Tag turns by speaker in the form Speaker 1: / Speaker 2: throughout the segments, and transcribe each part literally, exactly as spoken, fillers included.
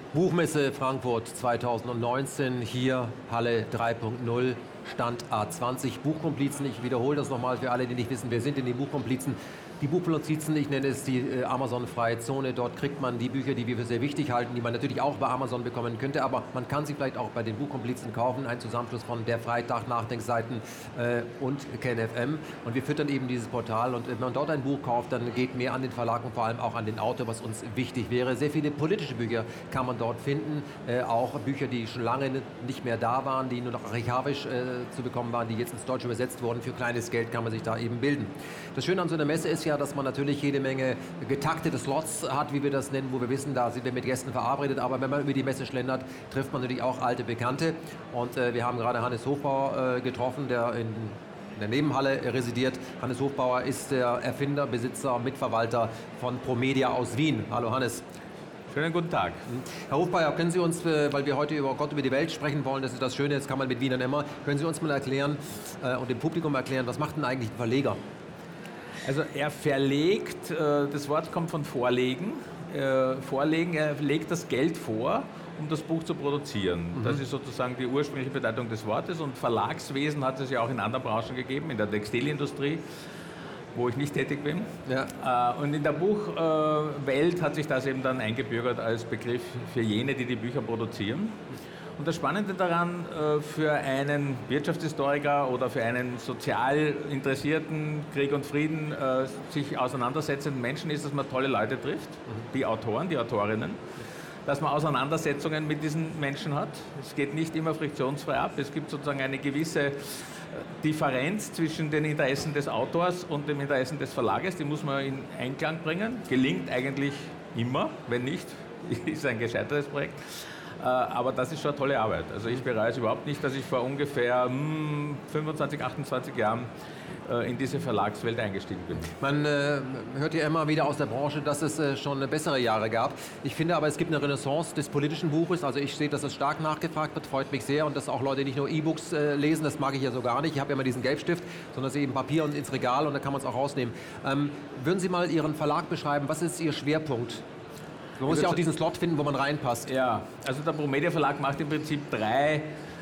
Speaker 1: Buchmesse Frankfurt zweitausendneunzehn, hier Halle drei Punkt null, Stand A zwanzig, Buchkomplizen. Ich wiederhole das nochmal für alle, die nicht wissen, wer sind denn die Buchkomplizen? Die Buchkomplizen, ich nenne es die äh, Amazon-freie Zone. Dort kriegt man die Bücher, die wir für sehr wichtig halten, die man natürlich auch bei Amazon bekommen könnte, aber man kann sie vielleicht auch bei den Buchkomplizen kaufen. Ein Zusammenschluss von Der Freitag, Nachdenkseiten äh, und KenFM. Und wir füttern eben dieses Portal. Und wenn man dort ein Buch kauft, dann geht mehr an den Verlag und vor allem auch an den Autor, was uns wichtig wäre. Sehr viele politische Bücher kann man dort finden. Äh, auch Bücher, die schon lange nicht mehr da waren, die nur noch archavisch äh, zu bekommen waren, die jetzt ins Deutsche übersetzt wurden. Für kleines Geld kann man sich da eben bilden. Das Schöne an so einer Messe ist ja, dass man natürlich jede Menge getaktete Slots hat, wie wir das nennen, wo wir wissen, da sind wir mit Gästen verabredet. Aber wenn man über die Messe schlendert, trifft man natürlich auch alte Bekannte. Und äh, wir haben gerade Hannes Hofbauer äh, getroffen, der in in der Nebenhalle residiert. Hannes Hofbauer ist der Erfinder, Besitzer, Mitverwalter von Promedia aus Wien. Hallo Hannes.
Speaker 2: Schönen guten Tag.
Speaker 1: Herr Hofbauer, können Sie uns, weil wir heute über Gott, über die Welt sprechen wollen, das ist das Schöne, das kann man mit Wienern immer, können Sie uns mal erklären äh, und dem Publikum erklären, was macht denn eigentlich ein Verleger?
Speaker 2: Also er verlegt, äh, das Wort kommt von vorlegen, äh, vorlegen, er legt das Geld vor, um das Buch zu produzieren. Mhm. Das ist sozusagen die ursprüngliche Bedeutung des Wortes und Verlagswesen hat es ja auch in anderen Branchen gegeben, in der Textilindustrie, wo ich nicht tätig bin. Ja. Und in der Buchwelt hat sich das eben dann eingebürgert als Begriff für jene, die die Bücher produzieren. Und das Spannende daran für einen Wirtschaftshistoriker oder für einen sozial interessierten, Krieg und Frieden sich auseinandersetzenden Menschen ist, dass man tolle Leute trifft, die Autoren, die Autorinnen, dass man Auseinandersetzungen mit diesen Menschen hat. Es geht nicht immer friktionsfrei ab. Es gibt sozusagen eine gewisse Differenz zwischen den Interessen des Autors und den Interessen des Verlages. Die muss man in Einklang bringen. Gelingt eigentlich immer. Wenn nicht, ist ein gescheitertes Projekt. Aber das ist schon eine tolle Arbeit. Also ich bereue es überhaupt nicht, dass ich vor ungefähr hm, fünfundzwanzig, achtundzwanzig Jahren in diese Verlagswelt eingestiegen bin.
Speaker 1: Man äh, hört ja immer wieder aus der Branche, dass es äh, schon bessere Jahre gab. Ich finde aber, es gibt eine Renaissance des politischen Buches. Also ich sehe, dass es stark nachgefragt wird, freut mich sehr. Und dass auch Leute nicht nur E-Books äh, lesen, das mag ich ja so gar nicht. Ich habe ja immer diesen Gelbstift, sondern es ist eben Papier und ins Regal und da kann man es auch rausnehmen. Ähm, würden Sie mal Ihren Verlag beschreiben? Was ist Ihr Schwerpunkt? Man muss ja auch diesen Slot finden, wo man reinpasst.
Speaker 2: Ja, also der Promedia Verlag macht im Prinzip drei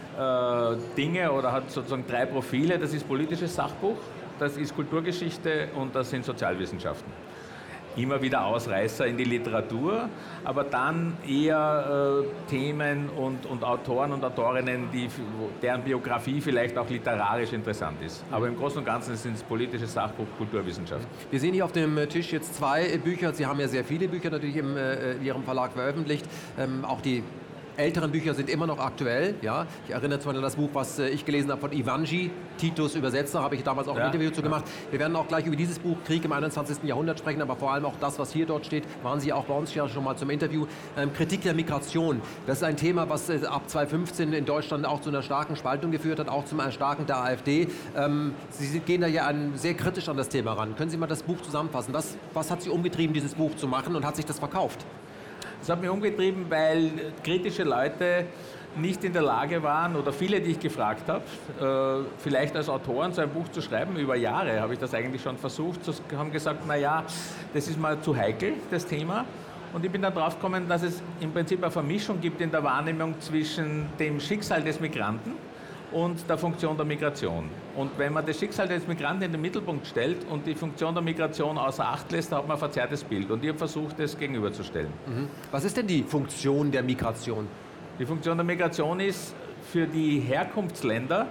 Speaker 2: äh, Dinge oder hat sozusagen drei Profile. Das ist politisches Sachbuch, das ist Kulturgeschichte und das sind Sozialwissenschaften. Immer wieder Ausreißer in die Literatur, aber dann eher äh, Themen und, und Autoren und Autorinnen, die, deren Biografie vielleicht auch literarisch interessant ist. Aber im Großen und Ganzen sind es politisches Sachbuch, Kulturwissenschaft.
Speaker 1: Wir sehen hier auf dem Tisch jetzt zwei Bücher. Sie haben ja sehr viele Bücher natürlich im, äh, in Ihrem Verlag veröffentlicht. Ähm, auch die älteren Bücher sind immer noch aktuell. Ja? Ich erinnere zum Beispiel an das Buch, was ich gelesen habe von Ivanji, Titus Übersetzer, habe ich damals auch ein ja, Interview zu gemacht. Wir werden auch gleich über dieses Buch Krieg im einundzwanzigsten Jahrhundert sprechen, aber vor allem auch das, was hier dort steht, waren Sie auch bei uns ja schon mal zum Interview. Ähm, Kritik der Migration, das ist ein Thema, was äh, ab zweitausendfünfzehn in Deutschland auch zu einer starken Spaltung geführt hat, auch zum Erstarken der AfD. Ähm, Sie gehen da ja an, sehr kritisch an das Thema ran. Können Sie mal das Buch zusammenfassen? Was, was hat Sie umgetrieben, dieses Buch zu machen und hat sich das verkauft?
Speaker 2: Das hat mich umgetrieben, weil kritische Leute nicht in der Lage waren, oder viele, die ich gefragt habe, äh, vielleicht als Autoren so ein Buch zu schreiben, über Jahre habe ich das eigentlich schon versucht, haben gesagt, naja, das ist mal zu heikel, das Thema. Und ich bin dann drauf gekommen, dass es im Prinzip eine Vermischung gibt in der Wahrnehmung zwischen dem Schicksal des Migranten und der Funktion der Migration. Und wenn man das Schicksal des Migranten in den Mittelpunkt stellt und die Funktion der Migration außer Acht lässt, dann hat man ein verzerrtes Bild. Und ich habe versucht, das gegenüberzustellen.
Speaker 1: Mhm. Was ist denn die Funktion der Migration?
Speaker 2: Die Funktion der Migration ist für die Herkunftsländer,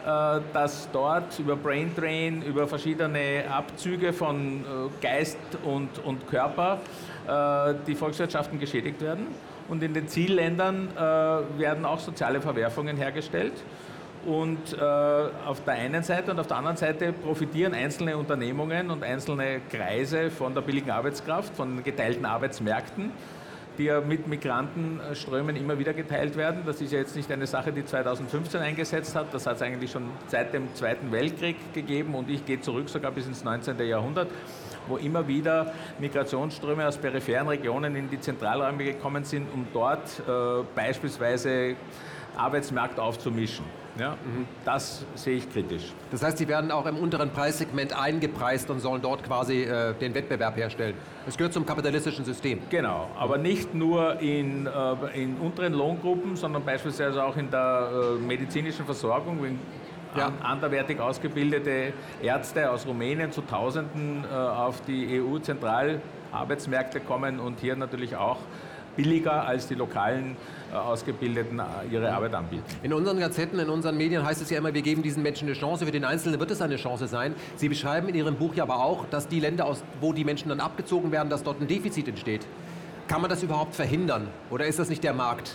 Speaker 2: dass dort über Braindrain, über verschiedene Abzüge von Geist und, und Körper die Volkswirtschaften geschädigt werden. Und in den Zielländern werden auch soziale Verwerfungen hergestellt. Und äh, auf der einen Seite und auf der anderen Seite profitieren einzelne Unternehmungen und einzelne Kreise von der billigen Arbeitskraft, von geteilten Arbeitsmärkten, die ja mit Migrantenströmen immer wieder geteilt werden. Das ist ja jetzt nicht eine Sache, die zweitausendfünfzehn eingesetzt hat, das hat es eigentlich schon seit dem Zweiten Weltkrieg gegeben und ich gehe zurück sogar bis ins neunzehnten Jahrhundert, wo immer wieder Migrationsströme aus peripheren Regionen in die Zentralräume gekommen sind, um dort äh, beispielsweise Arbeitsmarkt aufzumischen. Ja, mhm. Das sehe ich kritisch.
Speaker 1: Das heißt, Sie werden auch im unteren Preissegment eingepreist und sollen dort quasi äh, den Wettbewerb herstellen. Das gehört zum kapitalistischen System.
Speaker 2: Genau, aber nicht nur in, äh, in unteren Lohngruppen, sondern beispielsweise auch in der äh, medizinischen Versorgung, wenn ja. an, anderwertig ausgebildete Ärzte aus Rumänien zu Tausenden äh, auf die E U-Zentralarbeitsmärkte kommen und hier natürlich auch billiger als die lokalen äh, Ausgebildeten äh, ihre Arbeit anbieten.
Speaker 1: In unseren Gazetten, in unseren Medien heißt es ja immer, wir geben diesen Menschen eine Chance. Für den Einzelnen wird es eine Chance sein. Sie beschreiben in Ihrem Buch ja aber auch, dass die Länder, aus, wo die Menschen dann abgezogen werden, dass dort ein Defizit entsteht. Kann man das überhaupt verhindern? Oder ist das nicht der Markt?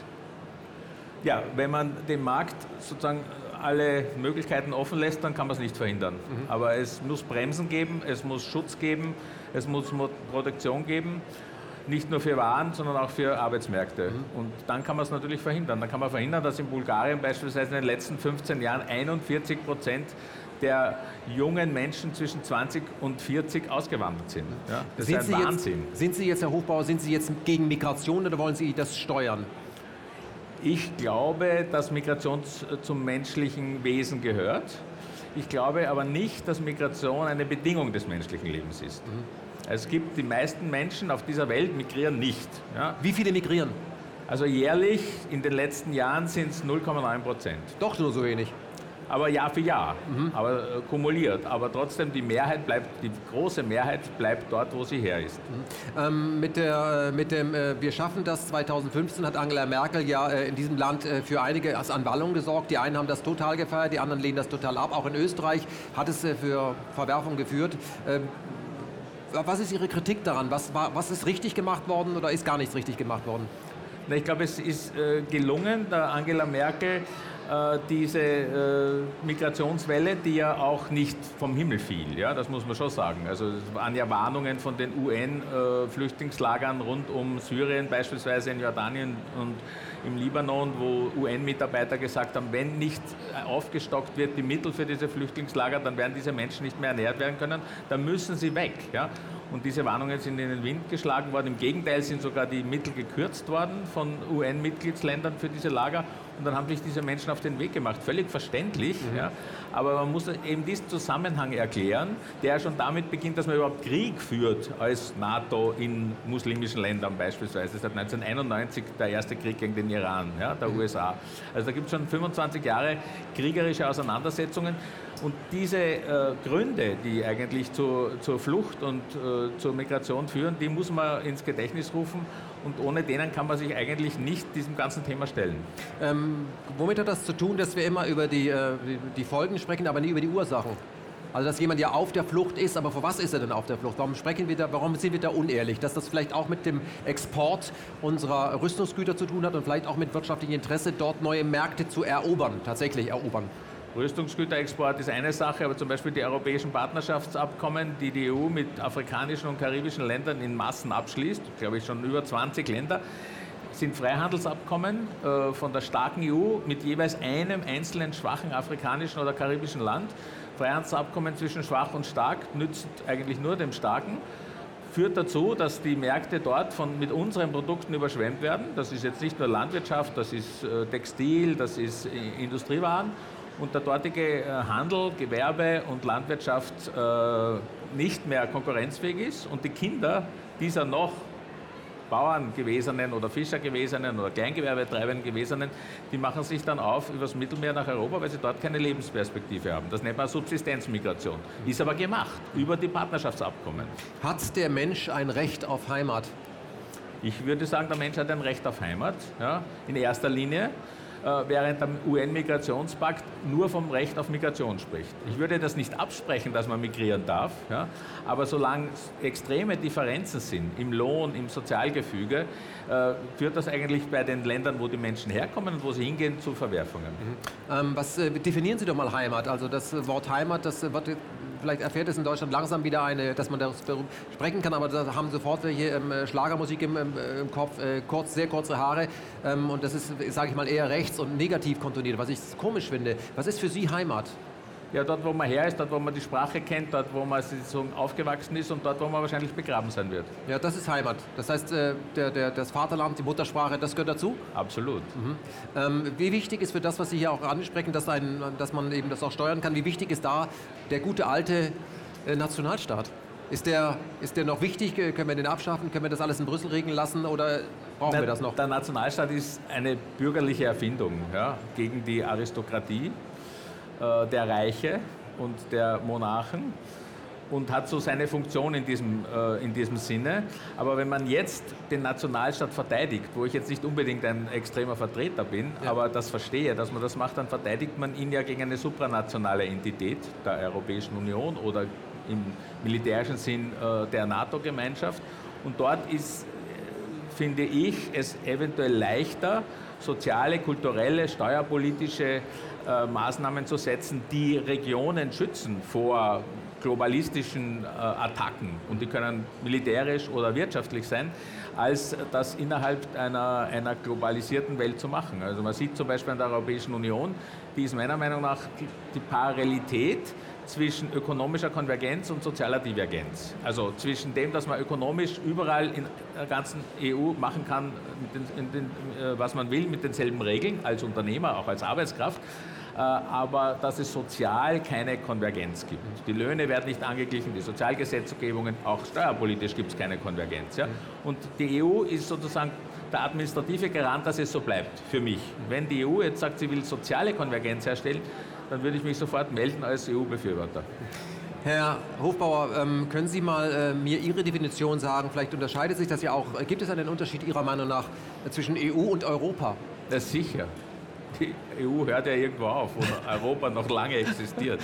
Speaker 2: Ja, wenn man dem Markt sozusagen alle Möglichkeiten offen lässt, dann kann man es nicht verhindern. Mhm. Aber es muss Bremsen geben, es muss Schutz geben, es muss Produktion geben. Nicht nur für Waren, sondern auch für Arbeitsmärkte. Mhm. Und dann kann man es natürlich verhindern. Dann kann man verhindern, dass in Bulgarien beispielsweise in den letzten fünfzehn Jahren einundvierzig Prozent der jungen Menschen zwischen zwanzig und vierzig ausgewandert sind. Ja, das
Speaker 1: sind
Speaker 2: ist ein
Speaker 1: Sie
Speaker 2: Wahnsinn.
Speaker 1: Jetzt, sind Sie jetzt, Herr Hofbauer, sind Sie jetzt gegen Migration oder wollen Sie das steuern?
Speaker 2: Ich glaube, dass Migration zum menschlichen Wesen gehört. Ich glaube aber nicht, dass Migration eine Bedingung des menschlichen Lebens ist. Mhm. Es gibt die meisten Menschen auf dieser Welt migrieren nicht. Ja.
Speaker 1: Wie viele migrieren?
Speaker 2: Also jährlich in den letzten Jahren sind es null Komma neun Prozent.
Speaker 1: Doch nur so wenig.
Speaker 2: Aber Jahr für Jahr, mhm. aber äh, kumuliert. Aber trotzdem, die Mehrheit bleibt, die große Mehrheit bleibt dort, wo sie her ist.
Speaker 1: Mhm. Ähm, mit, der, mit dem äh, Wir schaffen das zweitausendfünfzehn hat Angela Merkel ja äh, in diesem Land äh, für einige Anwallungen gesorgt. Die einen haben das total gefeiert, die anderen lehnen das total ab. Auch in Österreich hat es äh, für Verwerfung geführt. Ähm, was ist Ihre Kritik daran? Was, war, was ist richtig gemacht worden oder ist gar nichts richtig gemacht worden?
Speaker 2: Na, ich glaube, es ist äh, gelungen, der Angela Merkel äh, diese äh, Migrationswelle, die ja auch nicht vom Himmel fiel, ja, das muss man schon sagen. Also es waren ja Warnungen von den U N-Flüchtlingslagern äh, rund um Syrien, beispielsweise in Jordanien und im Libanon, wo U N-Mitarbeiter gesagt haben, wenn nicht aufgestockt wird, die Mittel für diese Flüchtlingslager, dann werden diese Menschen nicht mehr ernährt werden können, dann müssen sie weg. Ja? Und diese Warnungen sind in den Wind geschlagen worden. Im Gegenteil sind sogar die Mittel gekürzt worden von U N-Mitgliedsländern für diese Lager. Und dann haben sich diese Menschen auf den Weg gemacht. Völlig verständlich. Mhm. Ja? Aber man muss eben diesen Zusammenhang erklären, der schon damit beginnt, dass man überhaupt Krieg führt als NATO in muslimischen Ländern beispielsweise. Seit neunzehnhunderteinundneunzig der erste Krieg gegen den Iran, ja, der mhm. U S A. Also da gibt es schon fünfundzwanzig Jahre kriegerische Auseinandersetzungen. Und diese äh, Gründe, die eigentlich zu, zur Flucht und äh, zur Migration führen, die muss man ins Gedächtnis rufen. Und ohne denen kann man sich eigentlich nicht diesem ganzen Thema stellen.
Speaker 1: Ähm, womit hat das zu tun, dass wir immer über die, äh, die Folgen sprechen, aber nie über die Ursachen? Also dass jemand ja auf der Flucht ist, aber vor was ist er denn auf der Flucht? Warum sprechen wir da, warum sind wir da unehrlich? Dass das vielleicht auch mit dem Export unserer Rüstungsgüter zu tun hat und vielleicht auch mit wirtschaftlichem Interesse, dort neue Märkte zu erobern, tatsächlich erobern.
Speaker 2: Rüstungsgüterexport ist eine Sache, aber zum Beispiel die europäischen Partnerschaftsabkommen, die die E U mit afrikanischen und karibischen Ländern in Massen abschließt, glaube ich schon über zwanzig Länder, sind Freihandelsabkommen äh, von der starken E U mit jeweils einem einzelnen schwachen afrikanischen oder karibischen Land. Freihandelsabkommen zwischen schwach und stark nützt eigentlich nur dem Starken, führt dazu, dass die Märkte dort von, mit unseren Produkten überschwemmt werden. Das ist jetzt nicht nur Landwirtschaft, das ist äh, Textil, das ist äh, Industriewaren. Und der dortige Handel, Gewerbe und Landwirtschaft äh, nicht mehr konkurrenzfähig ist und die Kinder dieser noch Bauern gewesenen oder Fischer gewesenen oder Kleingewerbetreibenden gewesenen, die machen sich dann auf übers Mittelmeer nach Europa, weil sie dort keine Lebensperspektive haben. Das nennt man Subsistenzmigration. Ist aber gemacht über die Partnerschaftsabkommen.
Speaker 1: Hat der Mensch ein Recht auf Heimat?
Speaker 2: Ich würde sagen, der Mensch hat ein Recht auf Heimat, ja, in erster Linie. Während der U N-Migrationspakt nur vom Recht auf Migration spricht. Ich würde das nicht absprechen, dass man migrieren darf, ja, aber solange extreme Differenzen sind im Lohn, im Sozialgefüge, äh, führt das eigentlich bei den Ländern, wo die Menschen herkommen und wo sie hingehen, zu Verwerfungen.
Speaker 1: Mhm. Ähm, was äh, definieren Sie doch mal Heimat? Also das Wort Heimat, das wird, vielleicht erfährt es in Deutschland langsam wieder eine, dass man darüber sprechen kann, aber da haben sofort welche ähm, Schlagermusik im, im, im Kopf, äh, kurz, sehr kurze Haare ähm, und das ist, sage ich mal, eher rechts und negativ kontoniert, was ich komisch finde. Was ist für Sie Heimat?
Speaker 2: Ja, dort, wo man her ist, dort, wo man die Sprache kennt, dort, wo man so aufgewachsen ist und dort, wo man wahrscheinlich begraben sein wird.
Speaker 1: Ja, das ist Heimat. Das heißt, der, der, das Vaterland, die Muttersprache, das gehört dazu?
Speaker 2: Absolut.
Speaker 1: Mhm. Ähm, wie wichtig ist für das, was Sie hier auch ansprechen, dass, ein, dass man eben das auch steuern kann, wie wichtig ist da der gute alte äh, Nationalstaat? Ist der, ist der noch wichtig? Können wir den abschaffen? Können wir das alles in Brüssel regeln lassen oder brauchen
Speaker 2: Na,
Speaker 1: wir das noch?
Speaker 2: Der Nationalstaat ist eine bürgerliche Erfindung, ja, gegen die Aristokratie äh, der Reiche und der Monarchen und hat so seine Funktion in diesem, äh, in diesem Sinne. Aber wenn man jetzt den Nationalstaat verteidigt, wo ich jetzt nicht unbedingt ein extremer Vertreter bin, ja. aber das verstehe, dass man das macht, dann verteidigt man ihn ja gegen eine supranationale Entität der Europäischen Union oder im militärischen Sinn äh, der NATO-Gemeinschaft. Und dort ist, finde ich, es eventuell leichter, soziale, kulturelle, steuerpolitische äh, Maßnahmen zu setzen, die Regionen schützen vor globalistischen äh, Attacken. Und die können militärisch oder wirtschaftlich sein, als das innerhalb einer, einer globalisierten Welt zu machen. Also man sieht zum Beispiel an der Europäischen Union, die ist meiner Meinung nach die, die Parallelität zwischen ökonomischer Konvergenz und sozialer Divergenz. Also zwischen dem, dass man ökonomisch überall in der ganzen E U machen kann, in den, was man will, mit denselben Regeln, als Unternehmer, auch als Arbeitskraft, aber dass es sozial keine Konvergenz gibt. Die Löhne werden nicht angeglichen, die Sozialgesetzgebungen, auch steuerpolitisch gibt es keine Konvergenz. Ja? Und die E U ist sozusagen der administrative Garant, dass es so bleibt, für mich. Wenn die E U jetzt sagt, sie will soziale Konvergenz herstellen, dann würde ich mich sofort melden als E U-Befürworter.
Speaker 1: Herr Hofbauer, ähm, können Sie mal äh, mir Ihre Definition sagen? Vielleicht unterscheidet sich das ja auch. Gibt es einen Unterschied Ihrer Meinung nach äh, zwischen E U und Europa?
Speaker 2: Ja, sicher. Die E U hört ja irgendwo auf, wo Europa noch lange existiert.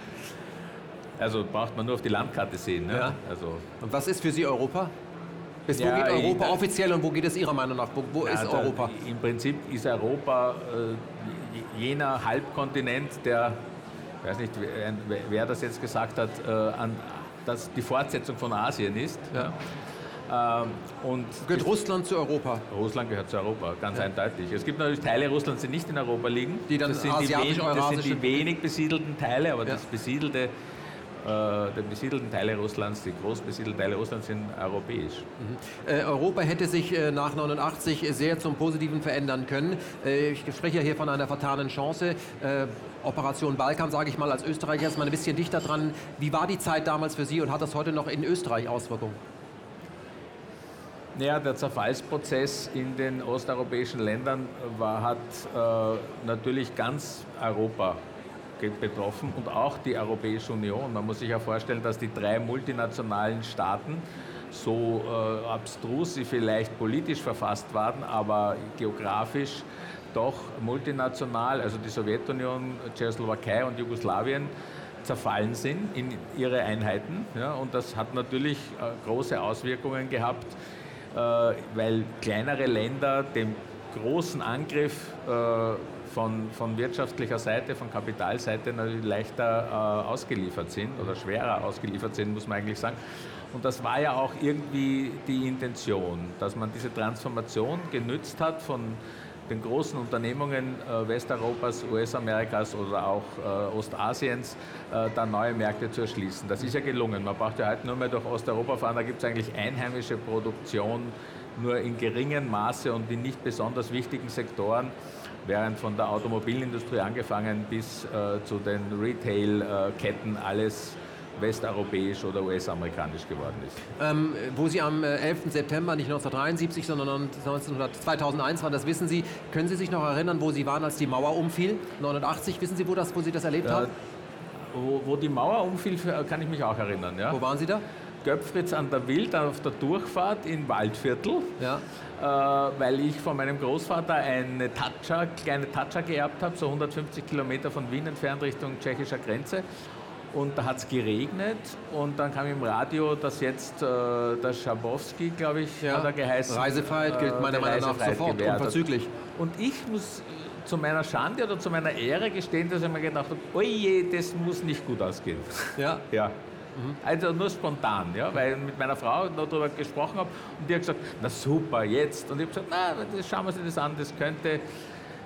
Speaker 2: Also braucht man nur auf die Landkarte sehen. Ne? Ja. Also
Speaker 1: und was ist für Sie Europa? Bis ja, wo geht Europa ich, offiziell und wo geht es Ihrer Meinung nach? Wo, wo ja, ist Europa?
Speaker 2: Da, Im Prinzip ist Europa äh, jener Halbkontinent, der, ich weiß nicht, wer, wer das jetzt gesagt hat, äh, an, dass die Fortsetzung von Asien ist. Ja. Ähm, und
Speaker 1: gehört Russland zu Europa?
Speaker 2: Russland gehört zu Europa, ganz ja. eindeutig. Es gibt natürlich Teile Russlands, die nicht in Europa liegen.
Speaker 1: Die dann
Speaker 2: das sind die, wenig, das sind die wenig besiedelten Teile, aber ja. das besiedelte Die besiedelten Teile Russlands, die groß besiedelten Teile Russlands sind europäisch.
Speaker 1: Mhm. Äh, Europa hätte sich äh, nach neunundachtzig sehr zum Positiven verändern können. Äh, ich spreche ja hier von einer vertanen Chance. Äh, Operation Balkan, sage ich mal, als Österreicher ist man ein bisschen dichter dran. Wie war die Zeit damals für Sie und hat das heute noch in Österreich Auswirkungen?
Speaker 2: Ja, der Zerfallsprozess in den osteuropäischen Ländern war, hat äh, natürlich ganz Europa betroffen und auch die Europäische Union. Man muss sich ja vorstellen, dass die drei multinationalen Staaten, so äh, abstrus sie vielleicht politisch verfasst waren, aber geografisch doch multinational, also die Sowjetunion, Tschechoslowakei und Jugoslawien, zerfallen sind in ihre Einheiten. Ja, und das hat natürlich äh, große Auswirkungen gehabt, äh, weil kleinere Länder dem großen Angriff äh, Von, von wirtschaftlicher Seite, von Kapitalseite natürlich leichter äh, ausgeliefert sind oder schwerer ausgeliefert sind, muss man eigentlich sagen. Und das war ja auch irgendwie die Intention, dass man diese Transformation genützt hat von den großen Unternehmungen äh, Westeuropas, U S-Amerikas oder auch äh, Ostasiens, äh, da neue Märkte zu erschließen. Das ist ja gelungen. Man braucht ja heute nur mehr durch Osteuropa fahren, da gibt es eigentlich einheimische Produktion, nur in geringem Maße und in nicht besonders wichtigen Sektoren, während von der Automobilindustrie angefangen bis äh, zu den Retail-Ketten alles westeuropäisch oder U S-amerikanisch geworden ist.
Speaker 1: Ähm, wo Sie am elften September, nicht neunzehnhundertdreiundsiebzig, sondern zweitausendeins waren, das wissen Sie. Können Sie sich noch erinnern, wo Sie waren, als die Mauer umfiel? neunundachtzig, wissen Sie, wo, das, wo Sie das erlebt
Speaker 2: äh,
Speaker 1: haben?
Speaker 2: Wo, wo die Mauer umfiel, kann ich mich auch erinnern. Ja?
Speaker 1: Wo waren Sie da?
Speaker 2: Göpfritz an der Wild auf der Durchfahrt in Waldviertel,
Speaker 1: ja.
Speaker 2: äh, weil ich von meinem Großvater eine Tatscha, kleine Tatscha geerbt habe, so hundertfünfzig Kilometer von Wien entfernt Richtung tschechischer Grenze. Und da hat es geregnet und dann kam im Radio, dass jetzt äh, der Schabowski, glaube ich,
Speaker 1: ja.
Speaker 2: hat er geheißen.
Speaker 1: Reisefreiheit gilt meiner Meinung nach sofort, unverzüglich.
Speaker 2: Und ich muss zu meiner Schande oder zu meiner Ehre gestehen, dass ich mir gedacht habe, oje, das muss nicht gut ausgehen.
Speaker 1: Ja.
Speaker 2: ja. Mhm. Also nur spontan, ja, weil ich mit meiner Frau noch darüber gesprochen habe und die hat gesagt, na super, jetzt. Und ich habe gesagt, na, das schauen wir uns das an, das könnte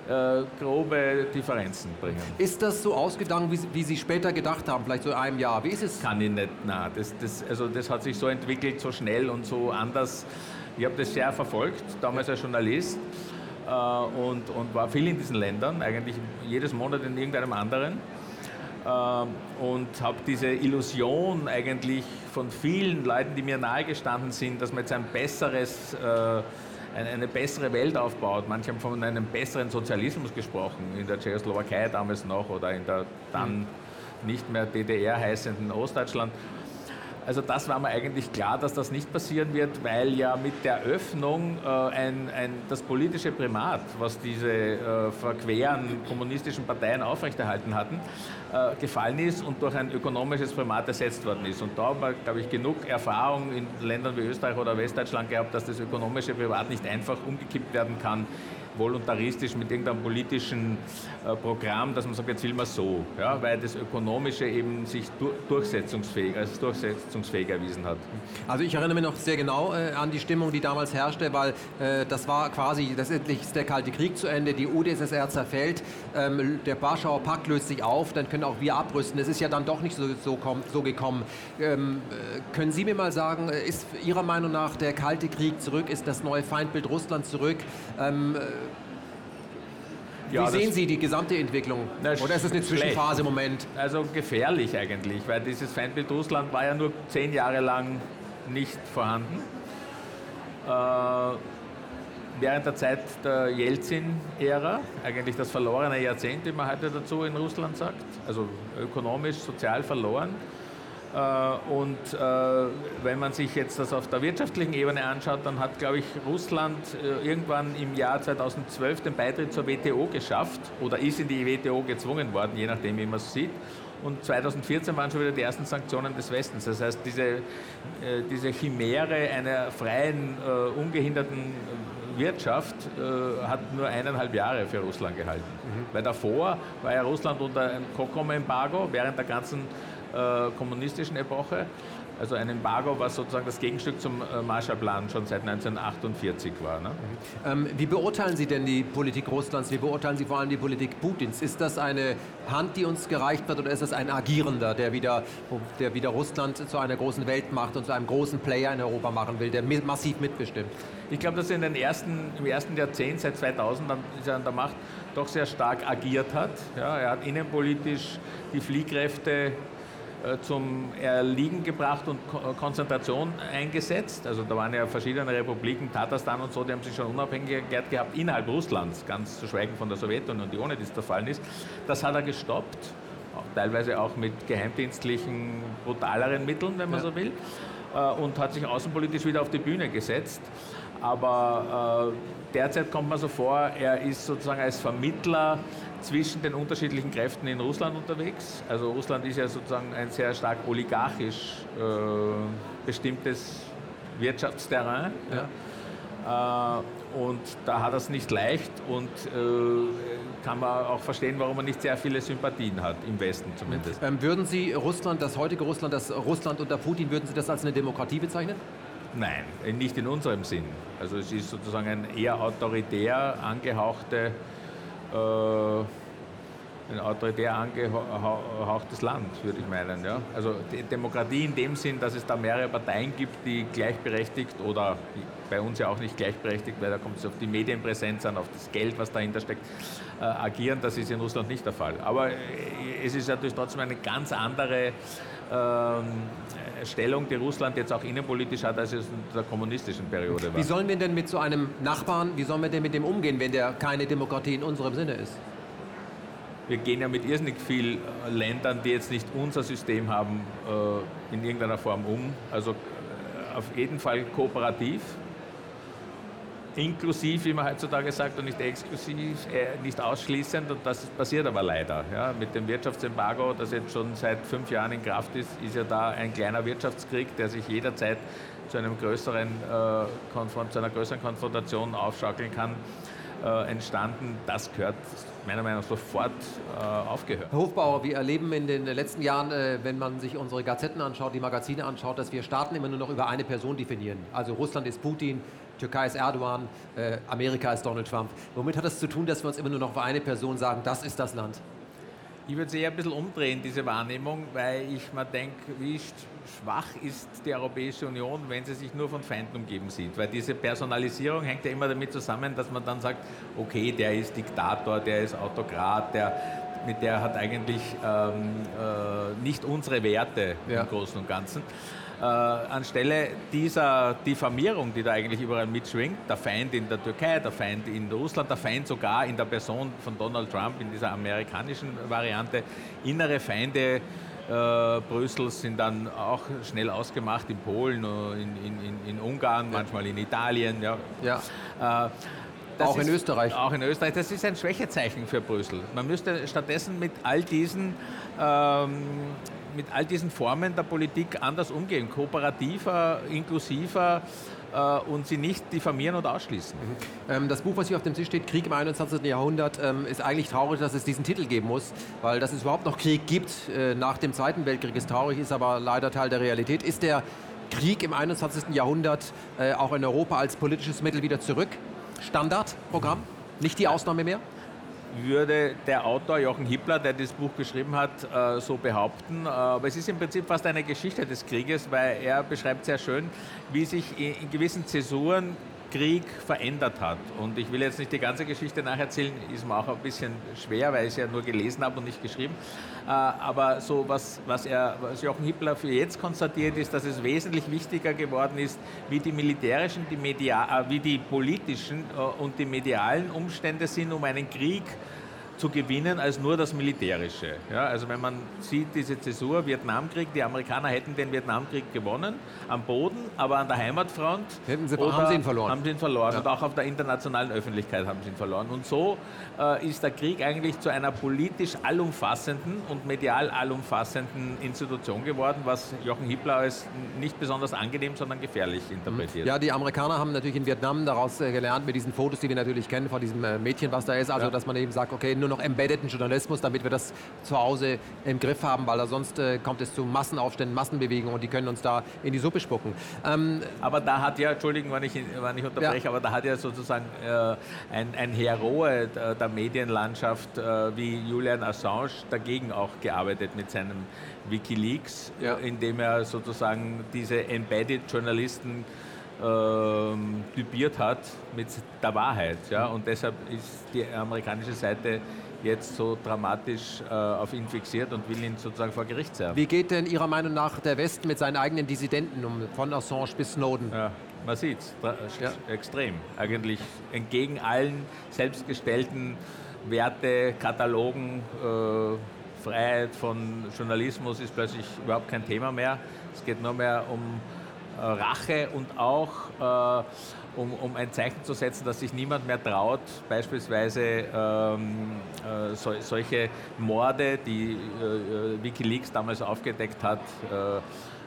Speaker 2: äh, grobe Differenzen bringen.
Speaker 1: Ist das so ausgegangen, wie, wie Sie später gedacht haben, vielleicht so in einem Jahr? Wie ist es?
Speaker 2: Kann ich nicht, nein. Das, das, also das hat sich so entwickelt, so schnell und so anders. Ich habe das sehr verfolgt, damals als Journalist äh, und, und war viel in diesen Ländern, eigentlich jedes Monat in irgendeinem anderen. Äh, und habe diese Illusion eigentlich von vielen Leuten, die mir nahegestanden sind, dass man jetzt ein besseres... Äh, eine bessere Welt aufbaut. Manche haben von einem besseren Sozialismus gesprochen, in der Tschechoslowakei damals noch oder in der dann nicht mehr D D R heißenden Ostdeutschland. Also das war mir eigentlich klar, dass das nicht passieren wird, weil ja mit der Öffnung äh, ein, ein, das politische Primat, was diese äh, verqueren kommunistischen Parteien aufrechterhalten hatten, äh, gefallen ist und durch ein ökonomisches Primat ersetzt worden ist. Und da haben wir, glaube ich, genug Erfahrung in Ländern wie Österreich oder Westdeutschland gehabt, dass das ökonomische Primat nicht einfach umgekippt werden kann, voluntaristisch mit irgendeinem politischen äh, Programm, dass man sagt, jetzt will man so, ja, weil das Ökonomische eben sich dur durchsetzungsfähig, als durchsetzungsfähig erwiesen hat.
Speaker 1: Also ich erinnere mich noch sehr genau äh, an die Stimmung, die damals herrschte, weil äh, das war quasi, letztendlich ist der Kalte Krieg zu Ende, die U d S S R zerfällt, ähm, der Warschauer Pakt löst sich auf, dann können auch wir abrüsten. Es ist ja dann doch nicht so, so, komm, so gekommen. Ähm, äh, können Sie mir mal sagen, ist Ihrer Meinung nach der Kalte Krieg zurück, ist das neue Feindbild Russland zurück? Ähm, Wie
Speaker 2: ja,
Speaker 1: sehen Sie die gesamte Entwicklung?
Speaker 2: Na,
Speaker 1: Oder ist es eine Zwischenphase im Moment?
Speaker 2: Also gefährlich eigentlich, weil dieses Feindbild Russland war ja nur zehn Jahre lang nicht vorhanden. Äh, während der Zeit der Jelzin-Ära, eigentlich das verlorene Jahrzehnt, wie man heute dazu in Russland sagt, also ökonomisch, sozial verloren. Und äh, wenn man sich jetzt das auf der wirtschaftlichen Ebene anschaut, dann hat, glaube ich, Russland äh, irgendwann im Jahr zweitausendzwölf den Beitritt zur W T O geschafft oder ist in die W T O gezwungen worden, je nachdem, wie man es sieht. Und zweitausendvierzehn waren schon wieder die ersten Sanktionen des Westens. Das heißt, diese, äh, diese Chimäre einer freien, äh, ungehinderten Wirtschaft äh, hat nur eineinhalb Jahre für Russland gehalten. Mhm. Weil davor war ja Russland unter einem COCOM-Embargo während der ganzen Äh, kommunistischen Epoche, also ein Embargo, was sozusagen das Gegenstück zum äh, Marshallplan schon seit neunzehnhundertachtundvierzig war. Ne?
Speaker 1: Ähm, wie beurteilen Sie denn die Politik Russlands, wie beurteilen Sie vor allem die Politik Putins? Ist das eine Hand, die uns gereicht wird, oder ist das ein Agierender, der wieder, der wieder Russland zu einer großen Weltmacht und zu einem großen Player in Europa machen will, der massiv mitbestimmt?
Speaker 2: Ich glaube, dass er in den ersten, im ersten Jahrzehnt, seit zweitausend, dann ist er an der Macht, doch sehr stark agiert hat. Ja, er hat innenpolitisch die Fliehkräfte zum Erliegen gebracht und Konzentration eingesetzt. Also da waren ja verschiedene Republiken, Tatarstan und so, die haben sich schon Unabhängigkeit gehabt innerhalb Russlands, ganz zu schweigen von der Sowjetunion, die ohne dies der Fall ist. Das hat er gestoppt, auch teilweise auch mit geheimdienstlichen, brutaleren Mitteln, wenn man ja. so will, und hat sich außenpolitisch wieder auf die Bühne gesetzt. Aber äh, derzeit kommt man so vor, er ist sozusagen als Vermittler zwischen den unterschiedlichen Kräften in Russland unterwegs. Also Russland ist ja sozusagen ein sehr stark oligarchisch äh, bestimmtes Wirtschaftsterrain. Ja. Äh, und da hat er es nicht leicht und äh, kann man auch verstehen, warum er nicht sehr viele Sympathien hat, im Westen zumindest.
Speaker 1: Ähm, würden Sie Russland, das heutige Russland, das Russland unter Putin, würden Sie das als eine Demokratie bezeichnen?
Speaker 2: Nein, nicht in unserem Sinn. Also es ist sozusagen ein eher autoritär angehauchte äh, ein autoritär angehauchtes Land, würde ich meinen. Ja? Also die Demokratie in dem Sinn, dass es da mehrere Parteien gibt, die gleichberechtigt oder bei uns ja auch nicht gleichberechtigt, weil da kommt es auf die Medienpräsenz an, auf das Geld, was dahinter steckt, äh, agieren, das ist in Russland nicht der Fall. Aber äh, es ist natürlich trotzdem eine ganz andere ähm, Stellung, die Russland jetzt auch innenpolitisch hat, als es in der kommunistischen Periode war.
Speaker 1: Wie sollen wir denn mit so einem Nachbarn, wie sollen wir denn mit dem umgehen, wenn der keine Demokratie in unserem Sinne ist?
Speaker 2: Wir gehen ja mit irrsinnig vielen Ländern, die jetzt nicht unser System haben, in irgendeiner Form um. Also auf jeden Fall kooperativ, inklusiv, wie man heutzutage sagt, und nicht exklusiv, nicht ausschließend. Und das passiert aber leider. Ja, mit dem Wirtschaftsembargo, das jetzt schon seit fünf Jahren in Kraft ist, ist ja da ein kleiner Wirtschaftskrieg, der sich jederzeit zu, einem größeren, äh, zu einer größeren Konfrontation aufschaukeln kann, äh, entstanden. Das gehört meiner Meinung nach sofort äh, aufgehört.
Speaker 1: Herr Hofbauer, wir erleben in den letzten Jahren, äh, wenn man sich unsere Gazetten anschaut, die Magazine anschaut, dass wir Staaten immer nur noch über eine Person definieren. Also Russland ist Putin, Türkei ist Erdogan, äh, Amerika ist Donald Trump. Womit hat das zu tun, dass wir uns immer nur noch für eine Person sagen, das ist das Land?
Speaker 2: Ich würde es eher ein bisschen umdrehen, diese Wahrnehmung, weil ich mir denke, wie schwach ist die Europäische Union, wenn sie sich nur von Feinden umgeben sieht. Weil diese Personalisierung hängt ja immer damit zusammen, dass man dann sagt, okay, der ist Diktator, der ist Autokrat, der, mit der hat eigentlich ähm, äh, nicht unsere Werte ja. im Großen und Ganzen. Äh, anstelle dieser Diffamierung, die da eigentlich überall mitschwingt, der Feind in der Türkei, der Feind in Russland, der Feind sogar in der Person von Donald Trump in dieser amerikanischen Variante, innere Feinde äh, Brüssels sind dann auch schnell ausgemacht in Polen, in, in, in Ungarn, ja. manchmal in Italien. Ja.
Speaker 1: Ja.
Speaker 2: Äh, Das
Speaker 1: auch in
Speaker 2: ist,
Speaker 1: Österreich.
Speaker 2: Auch in Österreich. Das ist ein Schwächezeichen für Brüssel. Man müsste stattdessen mit all diesen, ähm, mit all diesen Formen der Politik anders umgehen. Kooperativer, inklusiver äh, und sie nicht diffamieren und ausschließen.
Speaker 1: Mhm. Ähm, das Buch, was hier auf dem Tisch steht, Krieg im einundzwanzigsten Jahrhundert, ähm, ist eigentlich traurig, dass es diesen Titel geben muss, weil dass es überhaupt noch Krieg gibt äh, nach dem Zweiten Weltkrieg ist traurig, ist aber leider Teil der Realität. Ist der Krieg im einundzwanzigsten Jahrhundert äh, auch in Europa als politisches Mittel wieder zurück? Standardprogramm? Nicht die Ausnahme mehr?
Speaker 2: Würde der Autor Jochen Hippler, der das Buch geschrieben hat, äh, so behaupten. Aber es ist im Prinzip fast eine Geschichte des Krieges, weil er beschreibt sehr schön, wie sich in, in gewissen Zäsuren Krieg verändert hat. Und ich will jetzt nicht die ganze Geschichte nacherzählen, ist mir auch ein bisschen schwer, weil ich es ja nur gelesen habe und nicht geschrieben. Äh, aber so was, was, er, was Jochen Hippler für jetzt konstatiert, ist, dass es wesentlich wichtiger geworden ist, wie die militärischen, die Media, äh, wie die politischen äh, und die medialen Umstände sind, um einen Krieg zu gewinnen, als nur das Militärische. Ja, also wenn man sieht, diese Zäsur, Vietnamkrieg, die Amerikaner hätten den Vietnamkrieg gewonnen, am Boden, aber an der Heimatfront
Speaker 1: hätten sie, haben sie ihn verloren.
Speaker 2: Haben sie ihn verloren. Ja. Und auch auf der internationalen Öffentlichkeit haben sie ihn verloren. Und so äh, ist der Krieg eigentlich zu einer politisch allumfassenden und medial allumfassenden Institution geworden, was Jochen Hippler als nicht besonders angenehm, sondern gefährlich interpretiert.
Speaker 1: Ja, die Amerikaner haben natürlich in Vietnam daraus äh, gelernt, mit diesen Fotos, die wir natürlich kennen, von diesem äh, Mädchen, was da ist, also ja. dass man eben sagt, okay, nur noch embeddeden Journalismus, damit wir das zu Hause im Griff haben, weil da sonst äh, kommt es zu Massenaufständen, Massenbewegungen und die können uns da in die Suppe spucken. Ähm,
Speaker 2: aber da hat ja, Entschuldigung, wenn ich, wenn ich unterbreche, ja. aber da hat ja sozusagen äh, ein, ein Heroe der Medienlandschaft äh, wie Julian Assange dagegen auch gearbeitet mit seinem WikiLeaks, ja. äh, indem er sozusagen diese Embedded Journalisten Ähm, typiert hat mit der Wahrheit. Ja? Und deshalb ist die amerikanische Seite jetzt so dramatisch äh, auf ihn fixiert und will ihn sozusagen vor Gericht zerren.
Speaker 1: Wie geht denn Ihrer Meinung nach der Westen mit seinen eigenen Dissidenten um, von Assange bis Snowden?
Speaker 2: Ja, man sieht es, ja. extrem. Eigentlich entgegen allen selbstgestellten Wertekatalogen, äh, Freiheit von Journalismus ist plötzlich überhaupt kein Thema mehr. Es geht nur mehr um Rache und auch äh, um, um ein Zeichen zu setzen, dass sich niemand mehr traut, beispielsweise ähm, äh, so, solche Morde, die äh, WikiLeaks damals aufgedeckt hat, äh,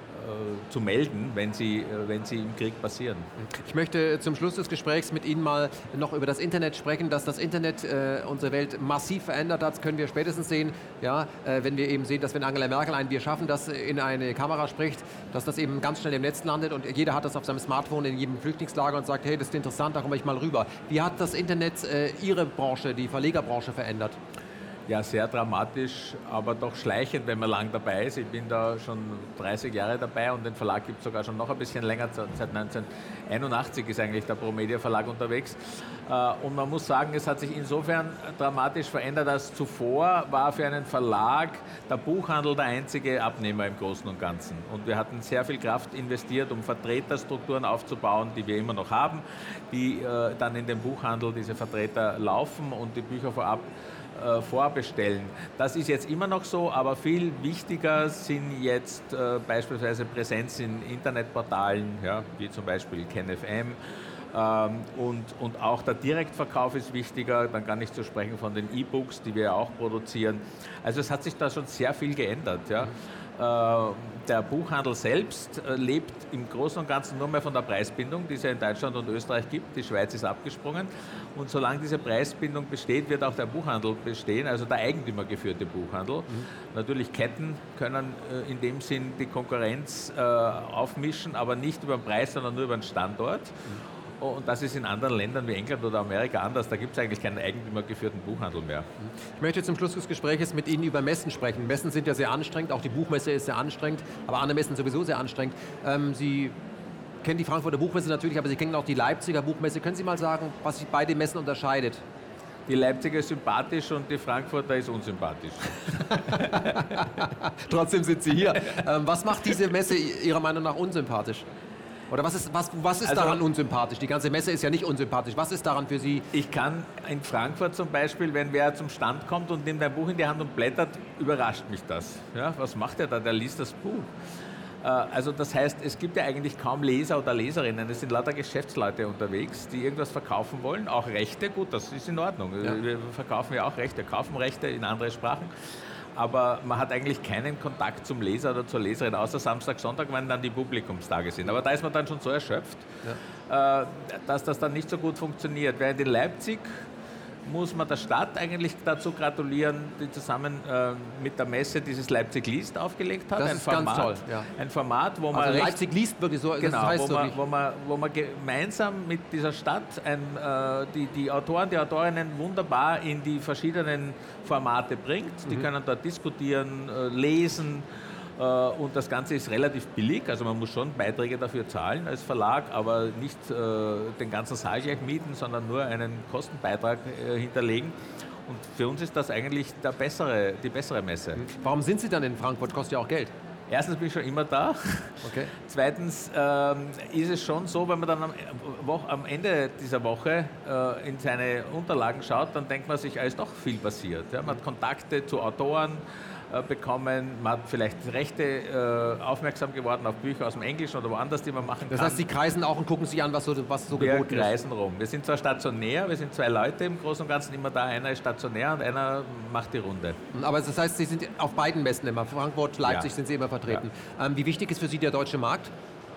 Speaker 2: zu melden, wenn sie, wenn sie im Krieg passieren.
Speaker 1: Ich möchte zum Schluss des Gesprächs mit Ihnen mal noch über das Internet sprechen, dass das Internet äh, unsere Welt massiv verändert hat. Das können wir spätestens sehen, ja, äh, wenn wir eben sehen, dass wenn Angela Merkel ein Wir schaffen das in eine Kamera spricht, dass das eben ganz schnell im Netz landet und jeder hat das auf seinem Smartphone in jedem Flüchtlingslager und sagt, hey, das ist interessant, da komme ich mal rüber. Wie hat das Internet äh, Ihre Branche, die Verlegerbranche verändert?
Speaker 2: Ja, sehr dramatisch, aber doch schleichend, wenn man lang dabei ist. Ich bin da schon dreißig Jahre dabei und den Verlag gibt es sogar schon noch ein bisschen länger. Seit neunzehnhunderteinundachtzig ist eigentlich der Promedia Verlag unterwegs. Und man muss sagen, es hat sich insofern dramatisch verändert, als zuvor war für einen Verlag der Buchhandel der einzige Abnehmer im Großen und Ganzen. Und wir hatten sehr viel Kraft investiert, um Vertreterstrukturen aufzubauen, die wir immer noch haben, die dann in den Buchhandel, diese Vertreter laufen und die Bücher vorab vorbestellen. Das ist jetzt immer noch so, aber viel wichtiger sind jetzt äh, beispielsweise Präsenz in Internetportalen, ja, wie zum Beispiel KenFM. Ähm, und, und auch der Direktverkauf ist wichtiger, dann gar nicht zu sprechen von den E-Books, die wir ja auch produzieren. Also es hat sich da schon sehr viel geändert. Ja. Äh, der Buchhandel selbst äh, lebt im Großen und Ganzen nur mehr von der Preisbindung, die es ja in Deutschland und Österreich gibt. Die Schweiz ist abgesprungen. Und solange diese Preisbindung besteht, wird auch der Buchhandel bestehen, also der eigentümergeführte Buchhandel. Mhm. Natürlich Ketten können äh, in dem Sinn die Konkurrenz äh, aufmischen, aber nicht über den Preis, sondern nur über den Standort. Mhm. Und das ist in anderen Ländern wie England oder Amerika anders. Da gibt es eigentlich keinen eigentümergeführten Buchhandel mehr.
Speaker 1: Ich möchte zum Schluss des Gesprächs mit Ihnen über Messen sprechen. Messen sind ja sehr anstrengend, auch die Buchmesse ist sehr anstrengend, aber andere Messen sowieso sehr anstrengend. Ähm, Sie kennen die Frankfurter Buchmesse natürlich, aber Sie kennen auch die Leipziger Buchmesse. Können Sie mal sagen, was sich beide Messen unterscheidet?
Speaker 2: Die Leipziger ist sympathisch und die Frankfurter ist unsympathisch.
Speaker 1: Trotzdem sind Sie hier. Ähm, was macht diese Messe Ihrer Meinung nach unsympathisch? Oder was ist, was, was ist also, daran unsympathisch? Die ganze Messe ist ja nicht unsympathisch. Was ist daran für Sie?
Speaker 2: Ich kann in Frankfurt zum Beispiel, wenn wer zum Stand kommt und nimmt ein Buch in die Hand und blättert, überrascht mich das. Ja, was macht er da? Der liest das Buch. Also das heißt, es gibt ja eigentlich kaum Leser oder Leserinnen, es sind lauter Geschäftsleute unterwegs, die irgendwas verkaufen wollen, auch Rechte, gut, das ist in Ordnung, ja. Wir verkaufen ja auch Rechte, kaufen Rechte in andere Sprachen, aber man hat eigentlich keinen Kontakt zum Leser oder zur Leserin, außer Samstag, Sonntag, wenn dann die Publikumstage sind, aber da ist man dann schon so erschöpft, ja. dass das dann nicht so gut funktioniert. Während in Leipzig muss man der Stadt eigentlich dazu gratulieren, die zusammen äh, mit der Messe dieses Leipzig liest aufgelegt hat.
Speaker 1: Das
Speaker 2: ein
Speaker 1: ist
Speaker 2: Format,
Speaker 1: ganz toll. Ja.
Speaker 2: Ein Format, wo man
Speaker 1: also
Speaker 2: recht,
Speaker 1: Leipzig liest wirklich so.
Speaker 2: Genau,
Speaker 1: das heißt
Speaker 2: wo, man,
Speaker 1: so
Speaker 2: wo, man, wo man gemeinsam mit dieser Stadt ein, äh, die, die Autoren, die Autorinnen wunderbar in die verschiedenen Formate bringt. Die mhm. können dort diskutieren, äh, lesen. Und das Ganze ist relativ billig, also man muss schon Beiträge dafür zahlen als Verlag, aber nicht äh, den ganzen Saal gleich mieten, sondern nur einen Kostenbeitrag äh, hinterlegen. Und für uns ist das eigentlich der bessere, die bessere Messe.
Speaker 1: Warum sind Sie dann in Frankfurt? Kostet ja auch Geld.
Speaker 2: Erstens bin ich schon immer da.
Speaker 1: Okay.
Speaker 2: Zweitens ähm, ist es schon so, wenn man dann am, Wo- am Ende dieser Woche äh, in seine Unterlagen schaut, dann denkt man sich, es ist doch viel passiert. Ja? Man hat Kontakte zu Autoren bekommen, man hat vielleicht Rechte äh, aufmerksam geworden auf Bücher aus dem Englischen oder woanders, die man machen kann.
Speaker 1: Das heißt, Sie kreisen auch und gucken sich an, was so, was so
Speaker 2: wir
Speaker 1: geboten ist?
Speaker 2: Wir kreisen rum. Wir sind zwar stationär, wir sind zwei Leute im Großen und Ganzen immer da, einer ist stationär und einer macht die Runde.
Speaker 1: Aber das heißt, Sie sind auf beiden Messen immer, Frankfurt, Leipzig ja. sind Sie immer vertreten. Ja. Ähm, wie wichtig ist für Sie der deutsche Markt?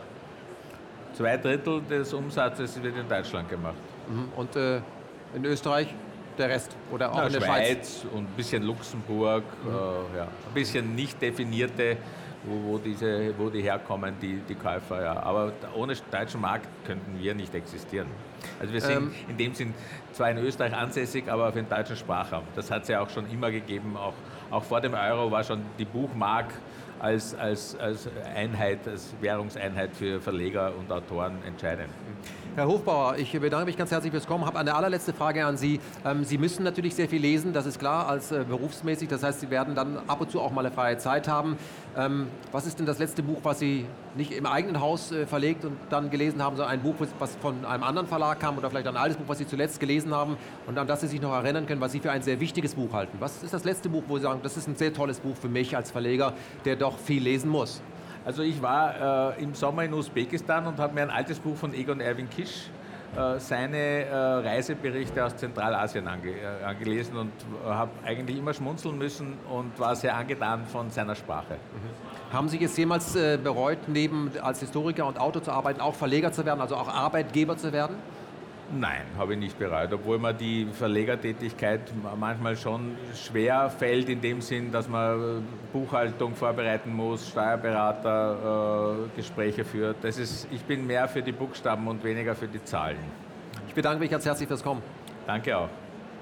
Speaker 2: Zwei Drittel des Umsatzes wird in Deutschland gemacht.
Speaker 1: Mhm. Und äh, in Österreich? Der Rest oder auch
Speaker 2: Na,
Speaker 1: in der
Speaker 2: Schweiz
Speaker 1: Schweiz
Speaker 2: und ein bisschen Luxemburg, mhm. äh, ja. ein bisschen nicht definierte, wo, wo, diese, wo die herkommen, die, die Käufer. Ja. Aber ohne deutschen Markt könnten wir nicht existieren. Also wir sind ähm, in dem Sinn zwar in Österreich ansässig, aber auf den deutschen Sprachraum. Das hat es ja auch schon immer gegeben. Auch, auch vor dem Euro war schon die Buchmark als, als, als Einheit, als Währungseinheit für Verleger und Autoren entscheidend.
Speaker 1: Herr Hofbauer, ich bedanke mich ganz herzlich fürs Kommen. Ich habe eine allerletzte Frage an Sie. Ähm, Sie müssen natürlich sehr viel lesen, das ist klar, als äh, berufsmäßig. Das heißt, Sie werden dann ab und zu auch mal eine freie Zeit haben. Ähm, was ist denn das letzte Buch, was Sie nicht im eigenen Haus äh, verlegt und dann gelesen haben, sondern ein Buch, was von einem anderen Verlag kam oder vielleicht ein altes Buch, was Sie zuletzt gelesen haben und an das Sie sich noch erinnern können, was Sie für ein sehr wichtiges Buch halten? Was ist das letzte Buch, wo Sie sagen, das ist ein sehr tolles Buch für mich als Verleger, der doch viel lesen muss?
Speaker 2: Also ich war äh, im Sommer in Usbekistan und habe mir ein altes Buch von Egon Erwin Kisch, äh, seine äh, Reiseberichte aus Zentralasien ange, äh, angelesen und äh, habe eigentlich immer schmunzeln müssen und war sehr angetan von seiner Sprache.
Speaker 1: Mhm. Haben Sie es jemals äh, bereut, neben als Historiker und Autor zu arbeiten, auch Verleger zu werden, also auch Arbeitgeber zu werden?
Speaker 2: Nein, habe ich nicht bereut, obwohl mir die Verlegertätigkeit manchmal schon schwer fällt, in dem Sinn, dass man Buchhaltung vorbereiten muss, Steuerberater, äh, Gespräche führt. Das ist, ich bin mehr für die Buchstaben und weniger für die Zahlen.
Speaker 1: Ich bedanke mich ganz herzlich fürs Kommen.
Speaker 2: Danke auch.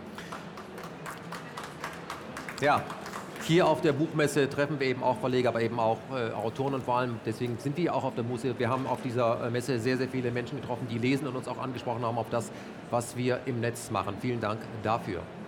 Speaker 1: Ja. Hier auf der Buchmesse treffen wir eben auch Verleger, aber eben auch äh, Autoren und vor allem, deswegen sind wir auch auf der Messe. Wir haben auf dieser äh, Messe sehr, sehr viele Menschen getroffen, die lesen und uns auch angesprochen haben auf das, was wir im Netz machen. Vielen Dank dafür.